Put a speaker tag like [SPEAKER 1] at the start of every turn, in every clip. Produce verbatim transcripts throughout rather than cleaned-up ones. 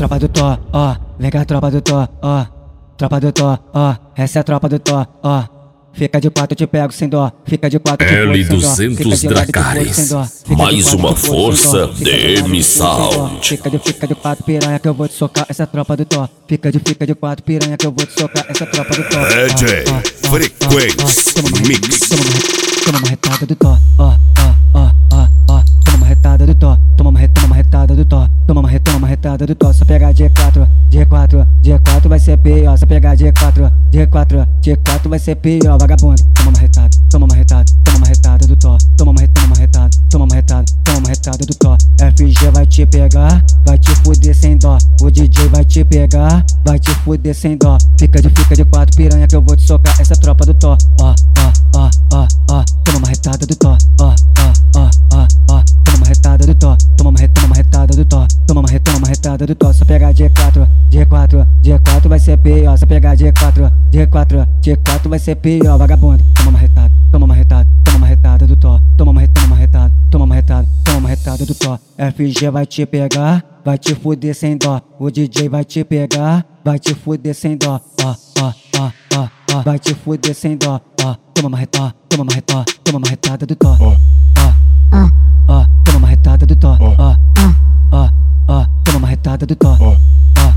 [SPEAKER 1] tropa do Tó, ó, vem cá tropa do Tó, ó, tropa do Tó, ó, essa é a tropa do Tó, ó. Fica de quatro, te pego sem dó. Fica de quatro, te
[SPEAKER 2] L duzentos Dracarys. Mais uma força D M Sound.
[SPEAKER 1] Fica de, fica de quatro, piranha, que eu vou te socar. Essa tropa do Tó. Fica de, fica de quatro, piranha, que eu vou te socar. Essa tropa do Tó.
[SPEAKER 2] D J Frequência Mix.
[SPEAKER 1] Toma uma retada do Tó. Ó, ó, ó, ó, ó. Toma uma retada do Tó. Toma uma, toma uma retada do Tó. Toma uma, toma uma retada do Tó. Só pegar G quatro, G quatro, G quatro vai ser pior. Só pegar G quatro, G quatro, G quatro vai ser pior. Vagabundo, toma uma retada, toma uma retada, toma uma retada do Tó. Toma uma, toma uma retada, toma uma retada, toma uma retada do Tó. F G vai te pegar, vai te fuder sem dó. O D J vai te pegar, vai te fuder sem dó. Fica de, fica de quatro, piranha, que eu vou te socar. Essa tropa do Tó. Ó, ó, ó, ó, ó. Toma uma retada do Tó. Ó, ó, ó, ó, ó. Toma uma retada do Tó. Toma uma, toma uma retada do Tó. Toma uma, toma uma retada do Tó. Só pegar G quatro, G quatro, G quatro vai ser pior. Só pegar G quatro, G quatro, G quatro vai ser pior. Vagabundo, toma uma retada, toma uma retada, toma uma retada do Tó. Toma uma, toma uma retada, toma uma retada, toma uma retada do Tó. F G vai te pegar, vai te fuder sem dó. O D J vai te pegar, vai te fuder sem dó. Ó, ó, ó, ó, ó. Vai te fuder sem dó. Ó, toma uma retada, toma uma retada, toma uma retada do Tó. Ó, ó, ó, toma uma retada do Tó. Ó, ó, ó, toma uma retada do Tó. Ó,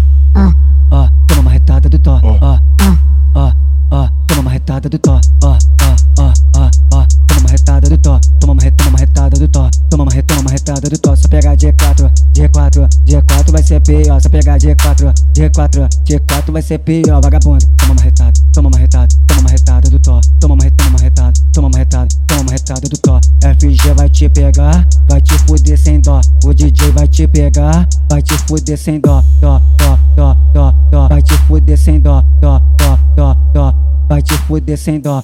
[SPEAKER 1] ó, toma uma retada do Tó. Ó, ó, ó, toma uma retada do Tó. Ó, ó, ó, ó, ó, toma uma retada do Tó. Toma uma, toma uma retada do Tó. Toma uma, toma uma retada do Tó. Só pegar G quatro, G quatro, G quatro vai ser pior. Só pegar G quatro, G quatro, G quatro vai ser pior. Vagabundo, toma uma retada, toma uma retada, toma uma retada do Tó. Toma uma, toma uma retada, toma uma retada, toma uma retada do Tó. F G vai te pegar, vai te fuder sem dó. O D J vai te pegar, vai te fuder sem dó. Dó, dó, dó, dó, dó. Vai te fuder sem dó. Dó, dó, dó, dó. Vai te fuder sem dó.